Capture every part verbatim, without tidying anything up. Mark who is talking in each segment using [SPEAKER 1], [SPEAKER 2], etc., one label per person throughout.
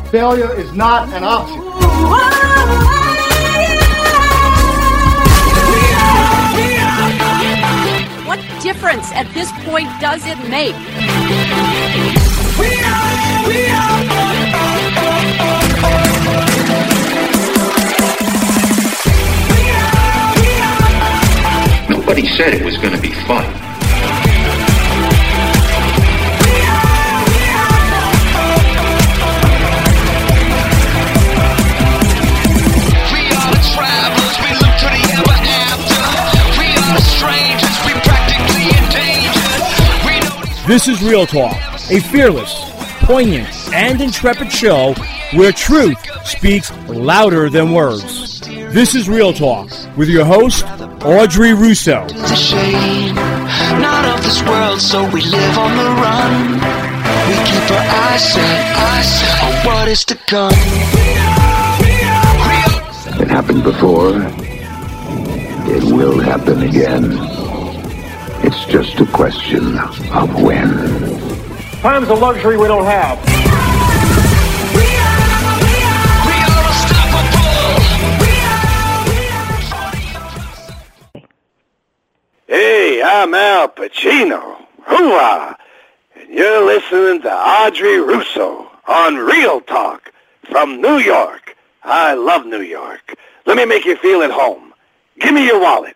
[SPEAKER 1] Failure is not an option.
[SPEAKER 2] What difference at this point does it make?
[SPEAKER 3] We are, we are.
[SPEAKER 4] Nobody said it was going to be fun.
[SPEAKER 5] This is Real Talk, a fearless, poignant, and intrepid show where truth speaks louder than words. This is Real Talk with your host, Audrey Russo.
[SPEAKER 3] The shade, not of this world, so we live on the run. We keep our eyes set, eyes set on what is to come.
[SPEAKER 6] It happened before. It will happen again. It's just a question of when.
[SPEAKER 7] Time's a luxury we don't have.
[SPEAKER 3] We are, we are, we are unstoppable. We are, we are.
[SPEAKER 8] Hey, I'm Al Pacino. Hoorah! And you're listening to Audrey Russo on Real Talk from New York. I love New York. Let me make you feel at home. Give me your wallet.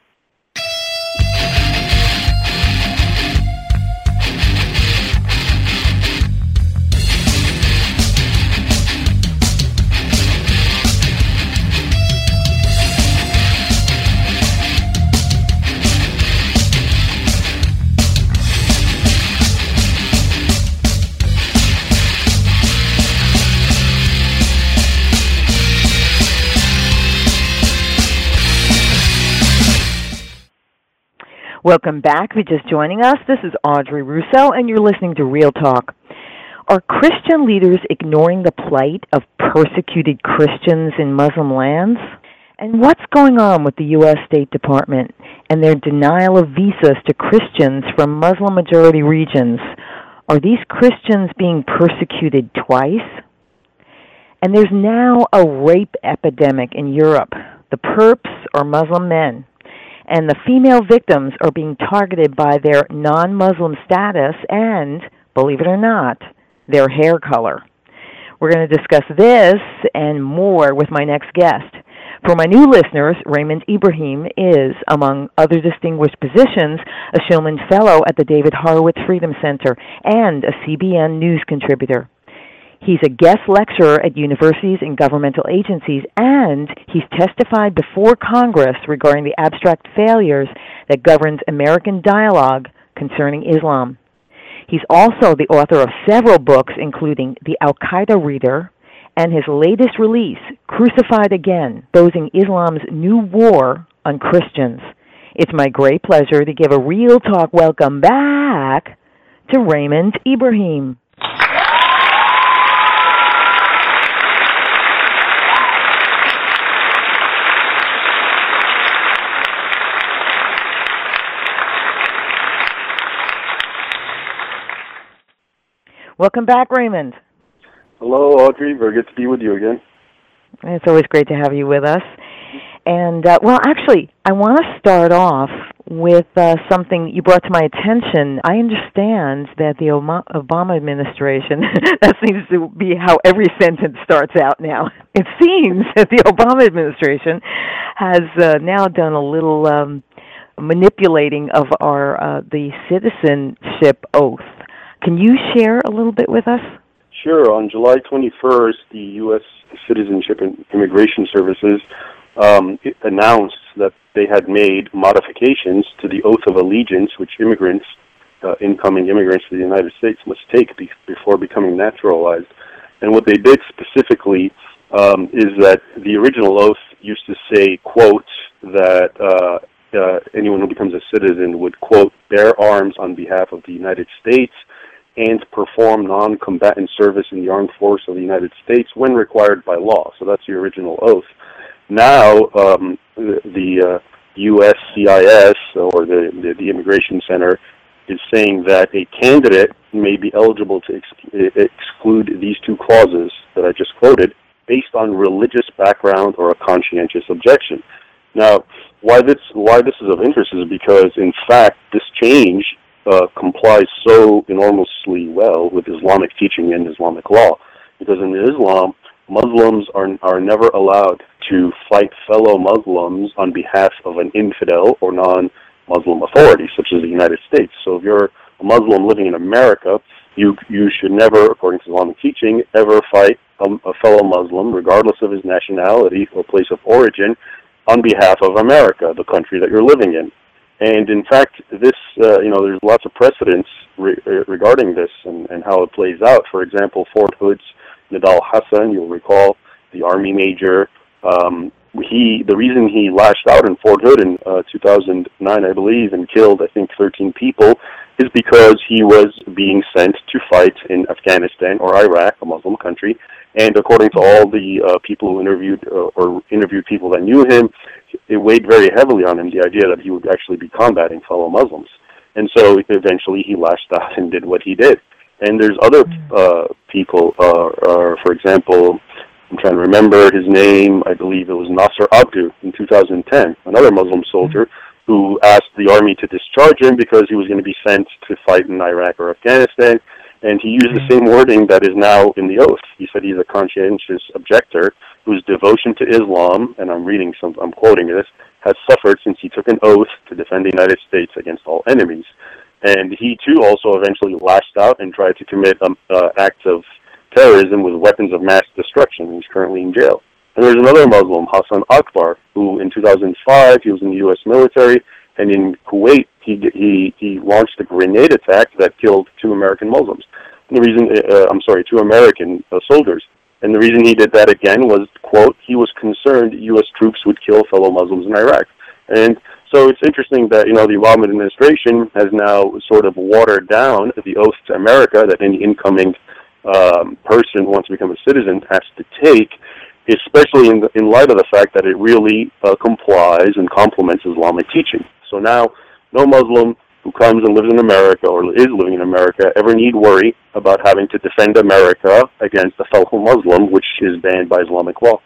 [SPEAKER 9] Welcome back. If you're just joining us, this is Audrey Russo, and you're listening to Real Talk. Are Christian leaders ignoring the plight of persecuted Christians in Muslim lands? And what's going on with the U S State Department and their denial of visas to Christians from Muslim-majority regions? Are these Christians being persecuted twice? And there's now a rape epidemic in Europe. The perps are Muslim men, and the female victims are being targeted by their non-Muslim status and, believe it or not, their hair color. We're going to discuss this and more with my next guest. For my new listeners, Raymond Ibrahim is, among other distinguished positions, a Shillman Fellow at the David Horowitz Freedom Center and a C B N News contributor. He's a guest lecturer at universities and governmental agencies, and he's testified before Congress regarding the abstract failures that governs American dialogue concerning Islam. He's also the author of several books, including The Al-Qaeda Reader and his latest release, Crucified Again, Exposing Islam's New War on Christians. It's my great pleasure to give a Real Talk welcome back to Raymond Ibrahim. Welcome back, Raymond.
[SPEAKER 10] Hello, Audrey. Very good to be with you again.
[SPEAKER 9] It's always great to have you with us. And, uh, well, actually, I want to start off with uh, something you brought to my attention. I understand that the Obama administration, that seems to be how every sentence starts out now. It seems that the Obama administration has uh, now done a little um, manipulating of our uh, the citizenship oath. Can you share a little bit with us?
[SPEAKER 10] Sure. On July twenty-first, the U S Citizenship and Immigration Services um, announced that they had made modifications to the oath of allegiance, which immigrants, uh, incoming immigrants to the United States, must take be- before becoming naturalized. And what they did specifically um, is that the original oath used to say, quote, that uh, uh, anyone who becomes a citizen would, quote, bear arms on behalf of the United States and perform non-combatant service in the armed force of the United States when required by law. So that's the original oath. Now, um, the, the uh, U S C I S, or the, the, the Immigration Center, is saying that a candidate may be eligible to ex- exclude these two clauses that I just quoted based on religious background or a conscientious objection. Now, why this why this is of interest is because, in fact, this change uh, complies so enormously well with Islamic teaching and Islamic law. Because in Islam, Muslims are are never allowed to fight fellow Muslims on behalf of an infidel or non-Muslim authority, such as the United States. So if you're a Muslim living in America, you you should never, according to Islamic teaching, ever fight a, a fellow Muslim, regardless of his nationality or place of origin, on behalf of America, the country that you're living in. And in fact, this, uh, you know, there's lots of precedents re- regarding this and, and how it plays out. For example, Fort Hood's Nidal Hassan, you'll recall, the Army major, um, he, the reason he lashed out in Fort Hood in uh, two thousand nine, I believe, and killed, I think, thirteen people, is because he was being sent to fight in Afghanistan or Iraq, a Muslim country. And according to all the uh, people who interviewed uh, or interviewed people that knew him, it weighed very heavily on him, the idea that he would actually be combating fellow Muslims. And so eventually he lashed out and did what he did. And there's other uh, people, uh, uh, for example, I'm trying to remember his name, I believe it was Nasser Abdu in two thousand ten, another Muslim soldier who asked the army to discharge him because he was going to be sent to fight in Iraq or Afghanistan. And he used the same wording that is now in the oath. He said he's a conscientious objector whose devotion to Islam, and I'm reading some, I'm quoting this, has suffered since he took an oath to defend the United States against all enemies. And he too also eventually lashed out and tried to commit um, uh, acts of terrorism with weapons of mass destruction. He's currently in jail. And there's another Muslim, Hassan Akbar, who in two thousand five, he was in the U S military, and in Kuwait, he he he launched a grenade attack that killed two American Muslims. And the reason, uh, I'm sorry, two American uh, soldiers. And the reason he did that again was, quote, he was concerned U S troops would kill fellow Muslims in Iraq. And so it's interesting that, you know, the Obama administration has now sort of watered down the oath to America that any incoming um, person who wants to become a citizen has to take, especially in, the, in light of the fact that it really uh, complies and complements Islamic teaching. So now, no Muslim who comes and lives in America or is living in America ever need worry about having to defend America against a fellow Muslim, which is banned by Islamic law.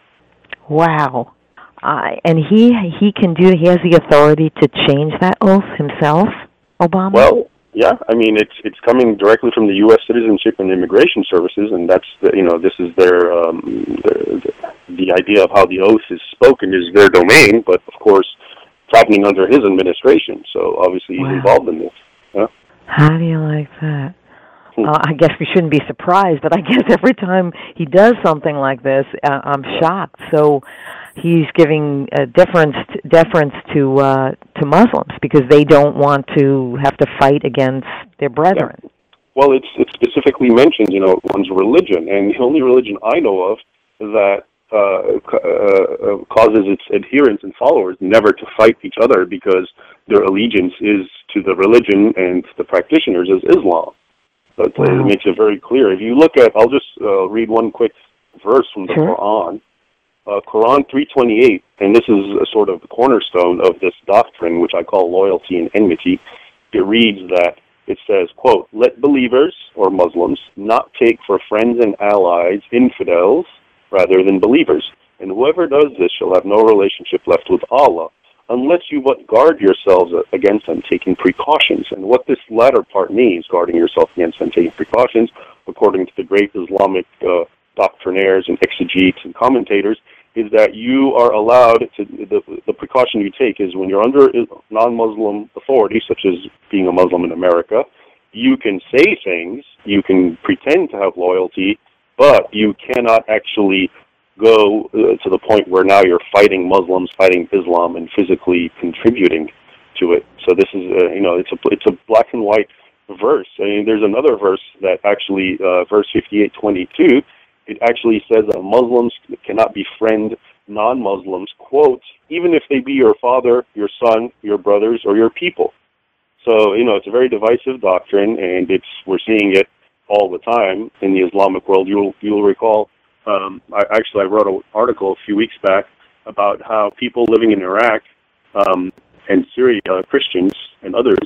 [SPEAKER 9] Wow. Uh, and he he can do, he has the authority to change that oath himself, Obama?
[SPEAKER 10] Well, yeah, I mean, it's it's coming directly from the U S Citizenship and Immigration Services, and that's, the, you know, this is their, um, the, the idea of how the oath is spoken is their domain, but of course, it's happening under his administration, so obviously
[SPEAKER 9] wow.
[SPEAKER 10] he's involved in this. Yeah?
[SPEAKER 9] How do you like that? Uh, I guess we shouldn't be surprised, but I guess every time he does something like this, uh, I'm shocked. So he's giving uh, deference to, deference to uh, to Muslims because they don't want to have to fight against their brethren.
[SPEAKER 10] Yeah. Well, it's it specifically mentions, you know, one's religion, and the only religion I know of that uh, uh, causes its adherents and followers never to fight each other because their allegiance is to the religion and the practitioners is Islam. But wow. It makes it very clear. If you look at, I'll just uh, read one quick verse from the sure. Quran. Uh, Quran three twenty-eight, and this is a sort of the cornerstone of this doctrine, which I call loyalty and enmity. It reads that, it says, quote, let believers, or Muslims, not take for friends and allies infidels rather than believers. And whoever does this shall have no relationship left with Allah, unless you but guard yourselves against them, taking precautions. And what this latter part means, guarding yourself against them, taking precautions, according to the great Islamic uh, doctrinaires and exegetes and commentators, is that you are allowed to, the, the precaution you take is when you're under non-Muslim authority, such as being a Muslim in America, you can say things, you can pretend to have loyalty, but you cannot actually go uh, to the point where now you're fighting Muslims, fighting Islam, and physically contributing to it. So this is, uh, you know, it's a it's a black and white verse. I mean, there's another verse that actually, uh, verse fifty-eight twenty-two, it actually says that Muslims cannot befriend non-Muslims, quote, even if they be your father, your son, your brothers, or your people. So, you know, it's a very divisive doctrine, and it's we're seeing it all the time in the Islamic world. You'll you'll recall, um, I actually I wrote an article a few weeks back about how people living in Iraq um, and Syria, uh, Christians and others,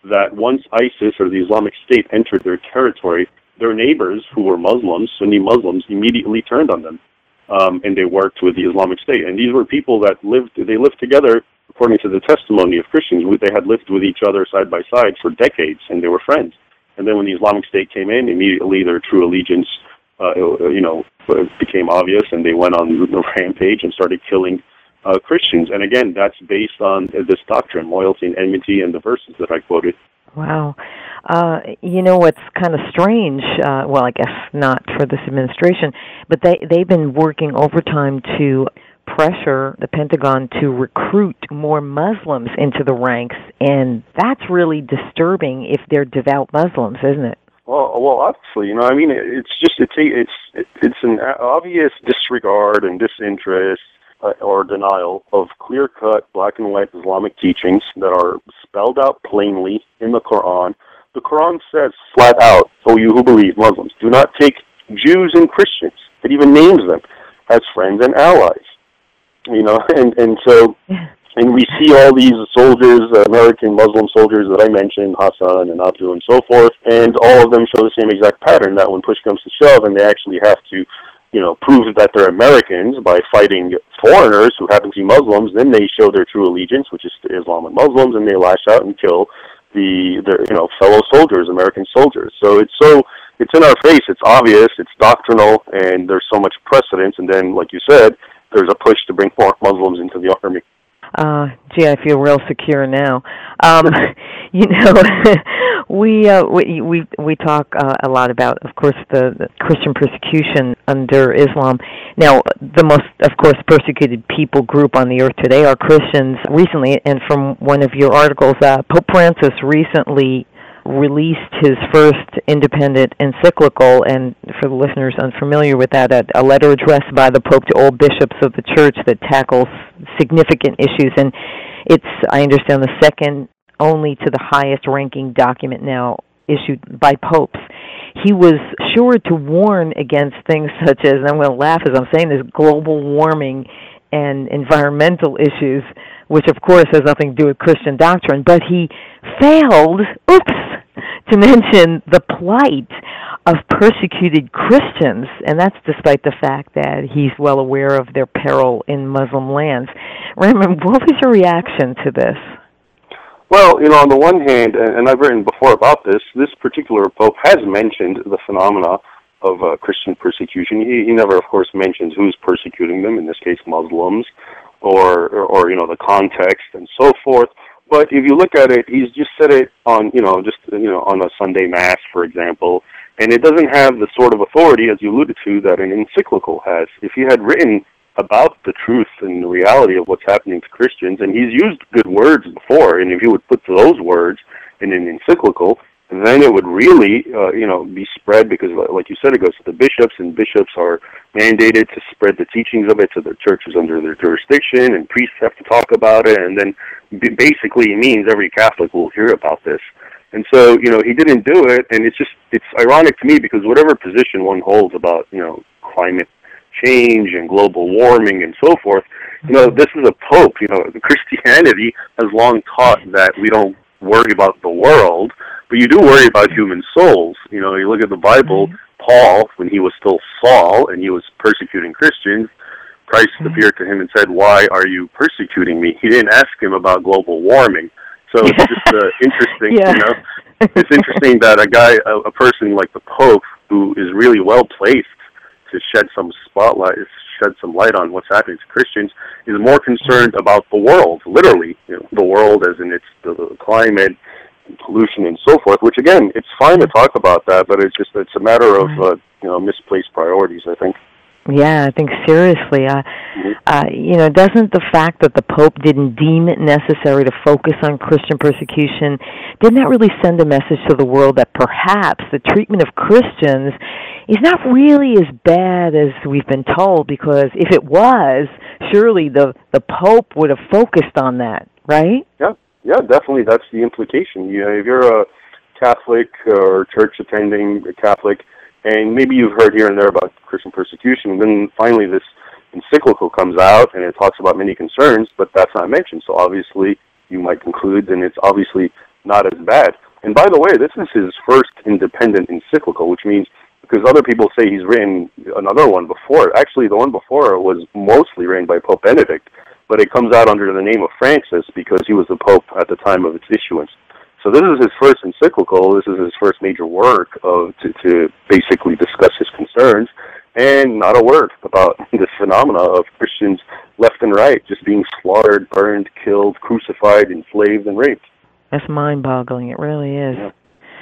[SPEAKER 10] that once ISIS or the Islamic State entered their territory, their neighbors, who were Muslims, Sunni Muslims, immediately turned on them, um, and they worked with the Islamic State. And these were people that lived, they lived together, according to the testimony of Christians. They had lived with each other side by side for decades, and they were friends. And then when the Islamic State came in, immediately their true allegiance, uh, you know, became obvious, and they went on the rampage and started killing uh, Christians. And again, that's based on this doctrine, loyalty and enmity, and the verses that I quoted.
[SPEAKER 9] Wow. Uh, you know what's kind of strange, uh, well, I guess not for this administration, but they, they've been working overtime to pressure the Pentagon to recruit more Muslims into the ranks, and that's really disturbing if they're devout Muslims, isn't it?
[SPEAKER 10] Well, well, obviously, you know, I mean, it's just it's it's it's an obvious disregard and disinterest uh, or denial of clear-cut black and white Islamic teachings that are spelled out plainly in the Quran. The Quran says flat out, "O you who believe, Muslims, do not take Jews and Christians." It even names them as friends and allies. You know, and, and so, and we see all these soldiers, uh, American Muslim soldiers that I mentioned, Hassan and Abdul and so forth, and all of them show the same exact pattern, that when push comes to shove and they actually have to, you know, prove that they're Americans by fighting foreigners who happen to be Muslims, then they show their true allegiance, which is to Islam and Muslims, and they lash out and kill the, their, you know, fellow soldiers, American soldiers. So it's so, it's in our face, it's obvious, it's doctrinal, and there's so much precedence, and then, like you said, there's a push to bring more Muslims into the army.
[SPEAKER 9] Uh, gee, I feel real secure now. Um, you know, we, uh, we we we talk uh, a lot about, of course, the, the Christian persecution under Islam. Now, the most, of course, persecuted people group on the earth today are Christians. Recently, and from one of your articles, uh, Pope Francis recently released his first independent encyclical, and for the listeners unfamiliar with that, a, a letter addressed by the Pope to all bishops of the Church that tackles significant issues. And it's, I understand, the second only to the highest-ranking document now issued by popes. He was sure to warn against things such as, and I'm going to laugh as I'm saying this, global warming and environmental issues, which of course has nothing to do with Christian doctrine, but he failed, oops, to mention the plight of persecuted Christians, and that's despite the fact that he's well aware of their peril in Muslim lands. Raymond, what was your reaction to this?
[SPEAKER 10] Well, you know, on the one hand, and I've written before about this, this particular Pope has mentioned the phenomena of uh, Christian persecution. He, he never, of course, mentions who's persecuting them, in this case Muslims, or, or, or, you know, the context and so forth. But if you look at it, he's just said it on, you know, just, you know, on a Sunday Mass, for example, and it doesn't have the sort of authority, as you alluded to, that an encyclical has. If he had written about the truth and the reality of what's happening to Christians, and he's used good words before, and if he would put those words in an encyclical, then it would really, uh, you know, be spread, because, like you said, it goes to the bishops, and bishops are mandated to spread the teachings of it to the churches under their jurisdiction, and priests have to talk about it, and then basically it means every Catholic will hear about this. And so, you know, he didn't do it, and it's just, it's ironic to me, because whatever position one holds about, you know, climate change and global warming and so forth, you know, this is a pope. You know, Christianity has long taught that we don't worry about the world, but you do worry about human souls. You know, you look at the Bible, Paul, when he was still Saul and he was persecuting Christians, Christ appeared to him and said, "Why are you persecuting me?" He didn't ask him about global warming. So it's just uh, interesting, yeah. you know. It's interesting that a guy, a, a person like the Pope, who is really well placed to shed some spotlight, shed some light on what's happening to Christians, is more concerned about the world, literally, you know, the world as in its the, the climate, and pollution, and so forth. Which again, it's fine to talk about that, but it's just it's a matter of uh, you know misplaced priorities, I think.
[SPEAKER 9] Yeah, I think seriously, uh, uh, you know, doesn't the fact that the Pope didn't deem it necessary to focus on Christian persecution, didn't that really send a message to the world that perhaps the treatment of Christians is not really as bad as we've been told? Because if it was, surely the, the Pope would have focused on that, right?
[SPEAKER 10] Yeah, yeah, definitely. That's the implication. You know, if you're a Catholic or church-attending Catholic, and maybe you've heard here and there about Christian persecution, and then finally this encyclical comes out, and it talks about many concerns, but that's not mentioned. So obviously, you might conclude, and it's obviously not as bad. And by the way, this is his first independent encyclical, which means, because other people say he's written another one before. Actually, the one before was mostly written by Pope Benedict, but it comes out under the name of Francis because he was the Pope at the time of its issuance. So this is his first encyclical. This is his first major work of to, to basically discuss his concerns, and not a word about this phenomena of Christians left and right just being slaughtered, burned, killed, crucified, enslaved, and raped.
[SPEAKER 9] That's mind-boggling. It really is.
[SPEAKER 10] Yeah.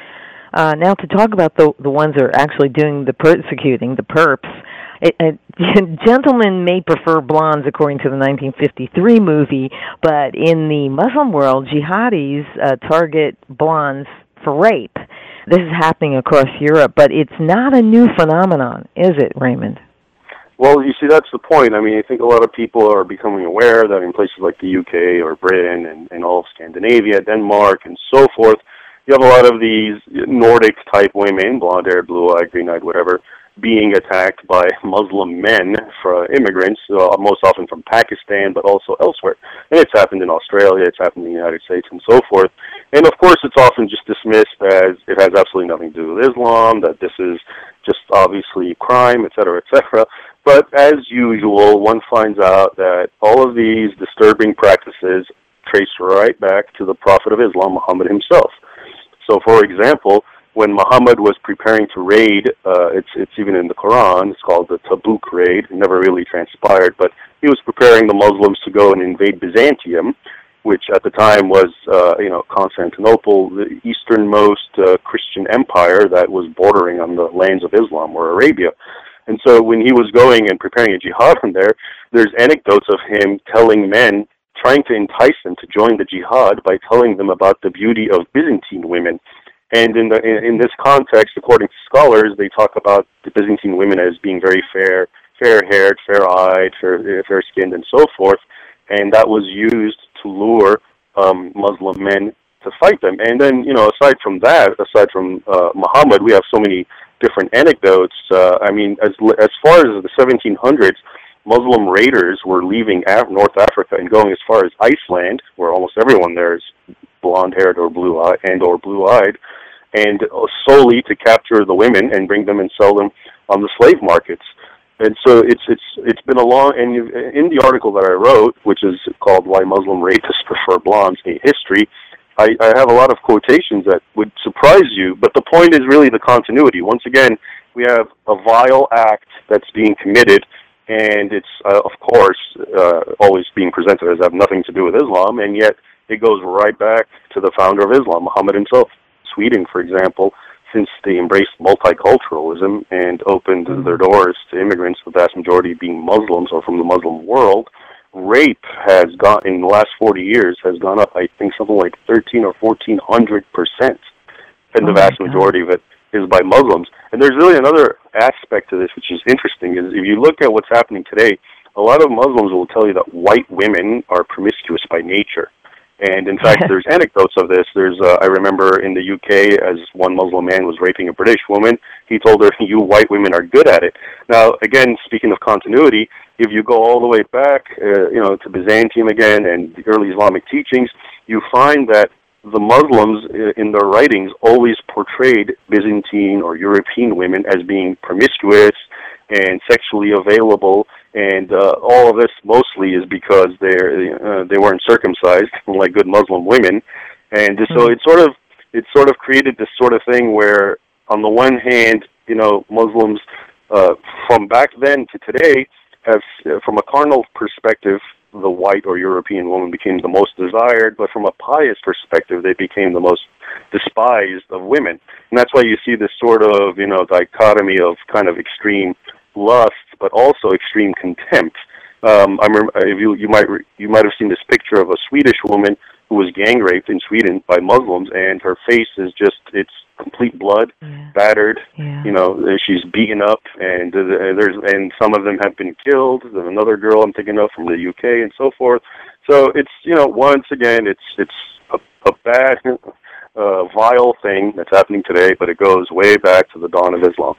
[SPEAKER 9] Uh, now, to talk about the the ones that are actually doing the persecuting, the perps, it, it, gentlemen may prefer blondes according to the nineteen fifty-three movie, but in the Muslim world, jihadis uh, target blondes for rape. This is happening across Europe, but it's not a new phenomenon, is it, Raymond?
[SPEAKER 10] Well, you see, that's the point. I mean, I think a lot of people are becoming aware that in places like the U K or Britain and, and all of Scandinavia, Denmark, and so forth, you have a lot of these Nordic-type women, blonde-haired, blue-eyed, green-eyed, whatever, being attacked by Muslim men, for immigrants, uh, most often from Pakistan, but also elsewhere. And it's happened in Australia, it's happened in the United States, and so forth. And, of course, it's often just dismissed as it has absolutely nothing to do with Islam, that this is just obviously crime, et cetera, et cetera. But as usual, one finds out that all of these disturbing practices trace right back to the Prophet of Islam, Muhammad himself. So, for example, when Muhammad was preparing to raid, uh, it's it's even in the Quran, it's called the Tabuk raid. It never really transpired, but he was preparing the Muslims to go and invade Byzantium, which at the time was, uh, you know, Constantinople, the easternmost uh, Christian empire that was bordering on the lands of Islam, or Arabia. And so when he was going and preparing a jihad from there, there's anecdotes of him telling men, trying to entice them to join the jihad by telling them about the beauty of Byzantine women. And in the in, in this context, according to scholars, they talk about the Byzantine women as being very fair, fair-haired, fair-eyed, fair, fair-skinned, and so forth. And that was used to lure um, Muslim men to fight them. And then, you know, aside from that, aside from uh, Muhammad, we have so many different anecdotes. Uh, I mean, as as far as the seventeen hundreds, Muslim raiders were leaving Af- North Africa and going as far as Iceland, where almost everyone there is blonde-haired or blue-eyed and or blue-eyed, and solely to capture the women and bring them and sell them on the slave markets. And so it's it's it's been a long, and in the article that I wrote, which is called "Why Muslim Rapists Prefer Blondes: A History," I, I have a lot of quotations that would surprise you. But the point is really the continuity. Once again, we have a vile act that's being committed, and it's uh, of course uh, always being presented as have nothing to do with Islam, and yet it goes right back to the founder of Islam, Muhammad himself. Sweden, for example, since they embraced multiculturalism and opened mm-hmm. their doors to immigrants, the vast majority being Muslims or from the Muslim world, rape has gone, in the last forty years, has gone up, I think, something like thirteen or fourteen hundred percent. And the oh vast majority of it is by Muslims. And there's really another aspect to this, which is interesting, is if you look at what's happening today, a lot of Muslims will tell you that white women are promiscuous by nature. And in fact, there's anecdotes of this. There's, uh, I remember in the U K, as one Muslim man was raping a British woman, he told her, "You white women are good at it." Now, again, speaking of continuity, if you go all the way back, uh, you know, to Byzantium again and the early Islamic teachings, you find that the Muslims in their writings always portrayed Byzantine or European women as being promiscuous and sexually available. And uh, all of this mostly is because they're uh, they weren't circumcised like good Muslim women, and mm-hmm. so it sort of it sort of created this sort of thing where, on the one hand, you know, Muslims uh, from back then to today have, uh, from a carnal perspective, the white or European woman became the most desired, but from a pious perspective, they became the most despised of women, and that's why you see this sort of, you know, dichotomy of kind of extreme lust, but also extreme contempt. Um, I remember if you you might re, you might have seen this picture of a Swedish woman who was gang raped in Sweden by Muslims, and her face is just it's complete blood, yeah. battered. Yeah. You know, she's beaten up, and uh, there's and some of them have been killed. There's another girl I'm thinking of from the U K and so forth. So it's, you know, once again it's it's a, a bad, uh, vile thing that's happening today, but it goes way back to the dawn of Islam.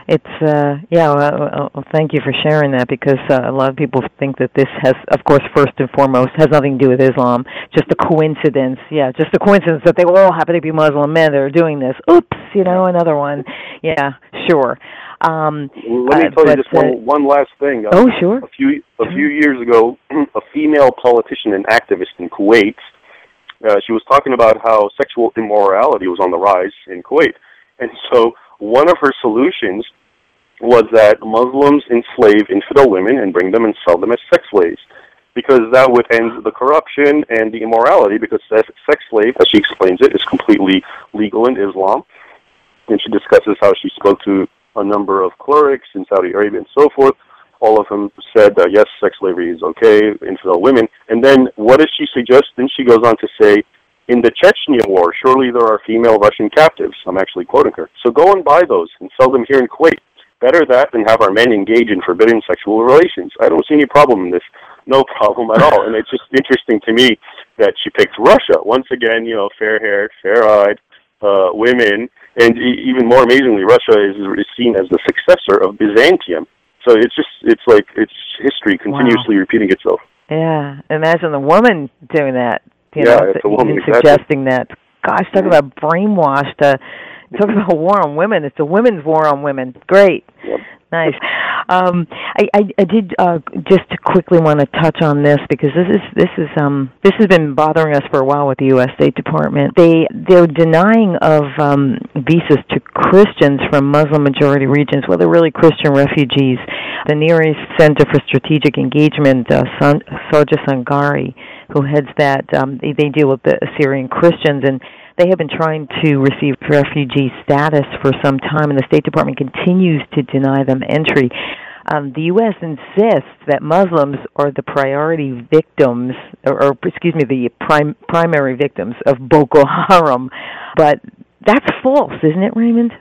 [SPEAKER 9] It's, uh, yeah, well, well, thank you for sharing that, because uh, a lot of people think that this has, of course, first and foremost, has nothing to do with Islam, just a coincidence, yeah, just a coincidence that they all happen to be Muslim men that are doing this. Oops, you know, another one. Yeah, sure. Um,
[SPEAKER 10] Let me
[SPEAKER 9] uh,
[SPEAKER 10] tell you
[SPEAKER 9] but,
[SPEAKER 10] just one,
[SPEAKER 9] uh,
[SPEAKER 10] one last thing.
[SPEAKER 9] Oh, sure.
[SPEAKER 10] A few, a few years ago, a female politician and activist in Kuwait, uh, she was talking about how sexual immorality was on the rise in Kuwait. And so one of her solutions was that Muslims enslave infidel women and bring them and sell them as sex slaves, because that would end the corruption and the immorality, because sex slave, as she explains it, is completely legal in Islam. And she discusses how she spoke to a number of clerics in Saudi Arabia and so forth. All of them said that, yes, sex slavery is okay, infidel women. And then what does she suggest? Then she goes on to say, in the Chechnya war, surely there are female Russian captives. I'm actually quoting her. So go and buy those and sell them here in Kuwait. Better that than have our men engage in forbidden sexual relations. I don't see any problem in this. No problem at all. And it's just interesting to me that she picked Russia. Once again, you know, fair-haired, fair-eyed uh, women. And e- even more amazingly, Russia is, is seen as the successor of Byzantium. So it's just, it's like, it's history continuously wow. repeating itself.
[SPEAKER 9] Yeah. Imagine the woman doing that. You
[SPEAKER 10] yeah,
[SPEAKER 9] know,
[SPEAKER 10] it's a woman, exactly.
[SPEAKER 9] Suggesting that. Gosh, talk about brainwashed. Uh, talk about a war on women. It's a women's war on women. Great.
[SPEAKER 10] Yep.
[SPEAKER 9] Nice. Um, I, I, I did uh, just quickly want to touch on this, because this is this is um, this has been bothering us for a while with the U S State Department. They they're denying of um, visas to Christians from Muslim majority regions. Well, they're really Christian refugees. The Near East Center for Strategic Engagement, uh, San, Sarja Sangari, who heads that, um, they, they deal with the Syrian Christians, and they have been trying to receive refugee status for some time, and the State Department continues to deny them entry. Um, the U S insists that Muslims are the priority victims, or, or excuse me, the prim- primary victims of Boko Haram, but that's false, isn't it, Raymond?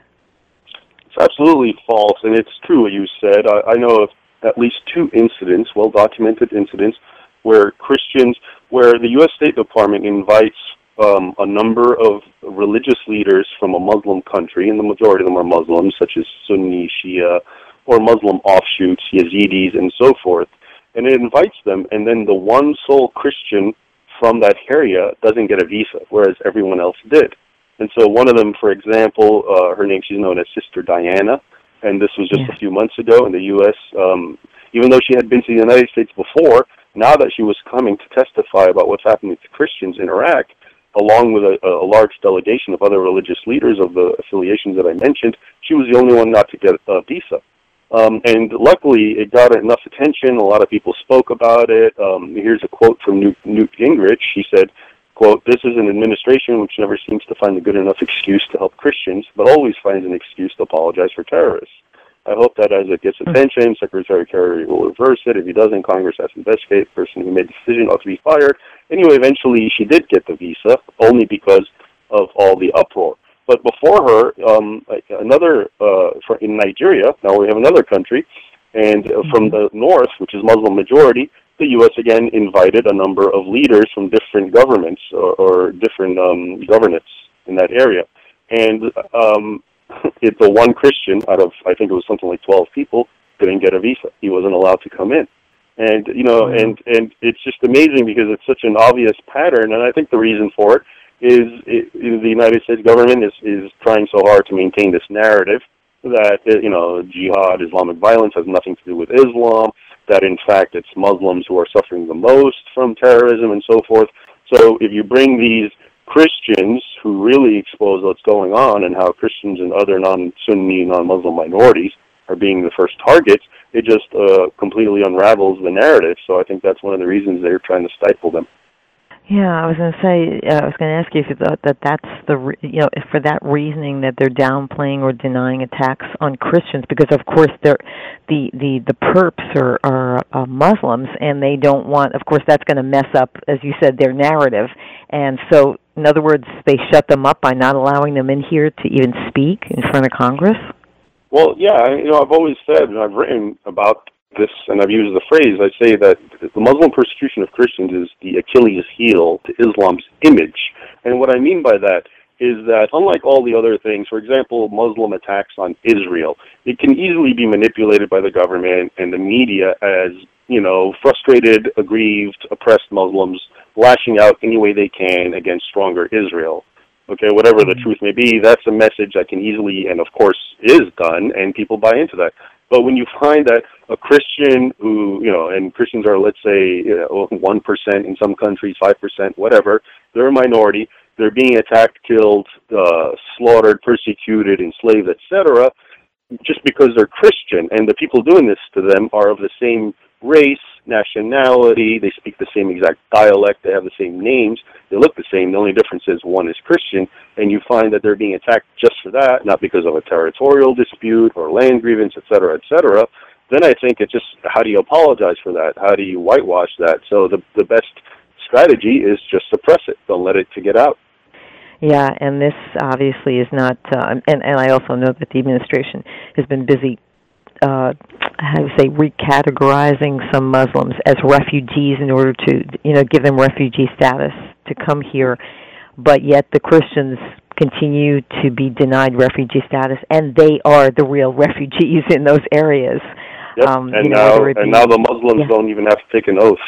[SPEAKER 10] It's absolutely false, and it's true what you said. I, I know of at least two incidents, well-documented incidents, where Christians, where the U S State Department invites um, a number of religious leaders from a Muslim country, and the majority of them are Muslims, such as Sunni, Shia, or Muslim offshoots, Yazidis, and so forth, and it invites them, and then the one sole Christian from that area doesn't get a visa, whereas everyone else did. And so one of them, for example, uh, her name, she's known as Sister Diana, and this was just yeah. a few months ago in the U S Um, even though she had been to the United States before, now that she was coming to testify about what's happening to Christians in Iraq, along with a, a large delegation of other religious leaders of the affiliations that I mentioned, she was the only one not to get a visa. Um, and luckily, it got enough attention. A lot of people spoke about it. Um, here's a quote from Newt, Newt Gingrich. She said, quote, "This is an administration which never seems to find a good enough excuse to help Christians, but always finds an excuse to apologize for terrorists. I hope that as it gets attention, Secretary Kerry will reverse it. If he doesn't, Congress has to investigate. The person who made the decision ought to be fired." Anyway, eventually she did get the visa, only because of all the uproar. But before her, um, another, uh, in Nigeria, now we have another country, and uh, from the north, which is Muslim majority, the U S again invited a number of leaders from different governments or, or different um, governments in that area. And um, it, the one Christian out of, I think it was something like twelve people, didn't get a visa. He wasn't allowed to come in. And, you know, mm-hmm. and, and it's just amazing because it's such an obvious pattern, and I think the reason for it is it, the United States government is, is trying so hard to maintain this narrative that, you know, jihad, Islamic violence has nothing to do with Islam, that in fact it's Muslims who are suffering the most from terrorism and so forth. So if you bring these Christians who really expose what's going on and how Christians and other non-Sunni, non-Muslim minorities are being the first targets, it just uh, completely unravels the narrative. So I think that's one of the reasons they're trying to stifle them.
[SPEAKER 9] Yeah, I was going to say, uh, I was going to ask you if you thought that that's the, re- you know, if for that reasoning that they're downplaying or denying attacks on Christians, because of course they're, the, the, the perps are, are uh, Muslims, and they don't want, of course that's going to mess up, as you said, their narrative. And so, in other words, they shut them up by not allowing them in here to even speak in front of Congress?
[SPEAKER 10] Well, yeah, you know, I've always said, and I've written about this, and I've used the phrase, I say that the Muslim persecution of Christians is the Achilles heel to Islam's image. And what I mean by that is that unlike all the other things, for example, Muslim attacks on Israel, it can easily be manipulated by the government and the media as, you know, frustrated, aggrieved, oppressed Muslims lashing out any way they can against stronger Israel. Okay, whatever the truth may be, that's a message that can easily, and of course is done, and people buy into that. But when you find that a Christian who, you know, and Christians are, let's say, you know, one percent in some countries, five percent, whatever, they're a minority, they're being attacked, killed, uh, slaughtered, persecuted, enslaved, et cetera, just because they're Christian, and the people doing this to them are of the same race, nationality, they speak the same exact dialect, they have the same names, they look the same, the only difference is one is Christian, and you find that they're being attacked just for that, not because of a territorial dispute or land grievance, et cetera, et cetera, then I think it's just, how do you apologize for that? How do you whitewash that? So the the best strategy is just suppress it. Don't let it to get out.
[SPEAKER 9] Yeah, and this obviously is not, uh, and, and I also know that the administration has been busy Uh, how to say, recategorizing some Muslims as refugees in order to, you know, give them refugee status to come here, but yet the Christians continue to be denied refugee status, and they are the real refugees in those areas.
[SPEAKER 10] Yep.
[SPEAKER 9] Um,
[SPEAKER 10] and,
[SPEAKER 9] you know,
[SPEAKER 10] now,
[SPEAKER 9] and
[SPEAKER 10] be, now the Muslims yeah. don't even have to take an oath.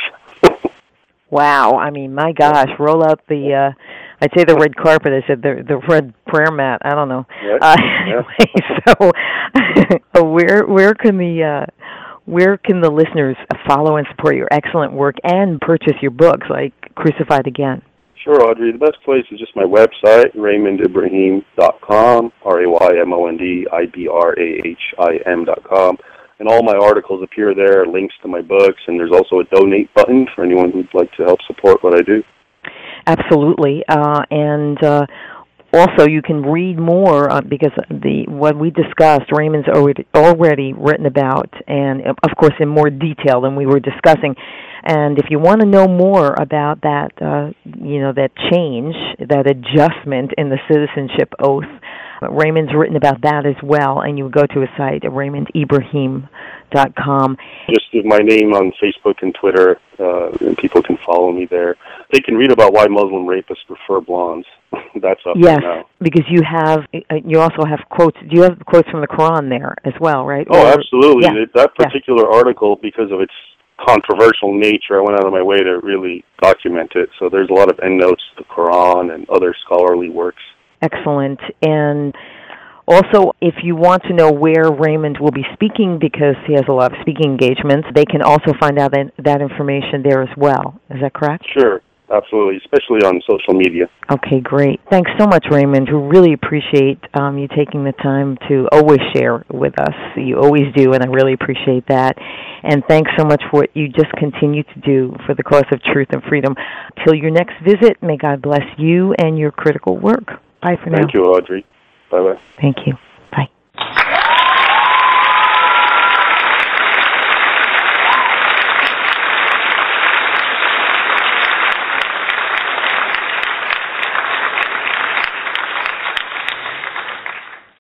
[SPEAKER 9] Wow, I mean, my gosh, roll out the, uh, I'd say the red carpet, I said the the red prayer mat, I don't know.
[SPEAKER 10] Right.
[SPEAKER 9] Uh,
[SPEAKER 10] yeah.
[SPEAKER 9] Anyway, so where where can the uh, where can the listeners follow and support your excellent work and purchase your books like Crucified Again?
[SPEAKER 10] Sure, Audrey. The best place is just my website, raymond ibrahim dot com, R A Y M O N D I B R A H I M dot com. And all my articles appear there, links to my books, and there's also a donate button for anyone who'd like to help support what I do.
[SPEAKER 9] Absolutely. Uh, and uh, also you can read more uh, because the what we discussed, Raymond's already, already written about, and of course in more detail than we were discussing. And if you want to know more about that, uh, you know, that change, that adjustment in the citizenship oath, Raymond's written about that as well, and you would go to his site, raymond ibrahim dot com.
[SPEAKER 10] Just give my name on Facebook and Twitter, uh, and people can follow me there. They can read about why Muslim rapists prefer blondes. That's up
[SPEAKER 9] yes,
[SPEAKER 10] now. Yes,
[SPEAKER 9] because you have, you also have quotes. Do you have quotes from the Quran there as well, right?
[SPEAKER 10] Oh,
[SPEAKER 9] or,
[SPEAKER 10] absolutely.
[SPEAKER 9] Yeah,
[SPEAKER 10] that particular yeah. article, because of its controversial nature, I went out of my way to really document it. So there's a lot of endnotes to the Quran and other scholarly works.
[SPEAKER 9] Excellent. And also, if you want to know where Raymond will be speaking, because he has a lot of speaking engagements, they can also find out that, that information there as well. Is that correct?
[SPEAKER 10] Sure. Absolutely, especially on social media.
[SPEAKER 9] Okay, great. Thanks so much, Raymond. We really appreciate um, you taking the time to always share with us. You always do, and I really appreciate that. And thanks so much for what you just continue to do for the cause of truth and freedom. Till your next visit, may God bless you and your critical work. Bye for now.
[SPEAKER 10] Thank you, Audrey. Bye-bye.
[SPEAKER 9] Thank you.